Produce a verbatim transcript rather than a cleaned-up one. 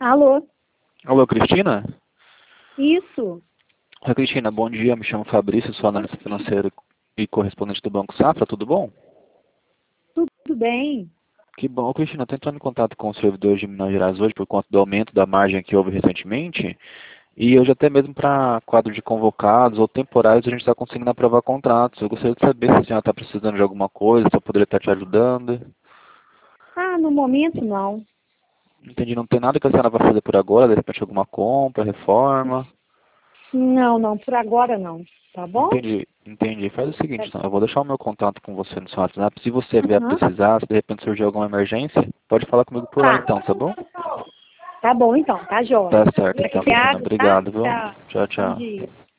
Alô? Alô, Cristina? Isso. Oi, Cristina, bom dia. Me chamo Fabrício, sou analista financeiro e correspondente do Banco Safra, tudo bom? Tudo bem. Que bom. Ô, Cristina, estou entrando em contato com os servidores de Minas Gerais hoje por conta do aumento da margem que houve recentemente. E hoje até mesmo para quadro de convocados ou temporários a gente está conseguindo aprovar contratos. Eu gostaria de saber se a senhora está precisando de alguma coisa, se eu poderia estar te ajudando. Ah, no momento não. Entendi, não tem nada que a senhora vai fazer por agora, de repente alguma compra, reforma. Não, não, por agora não. Tá bom? Entendi, entendi. Faz o seguinte, então, eu vou deixar o meu contato com você no seu WhatsApp. Se você vier Uhum. precisar, se de repente surgir alguma emergência, pode falar comigo por lá Tá. então, tá bom? Tá bom então, tá jóia. Tá certo, então, Cristina. Obrigado, tá? Obrigado, viu? Tá. Tchau, Bom tchau. dia.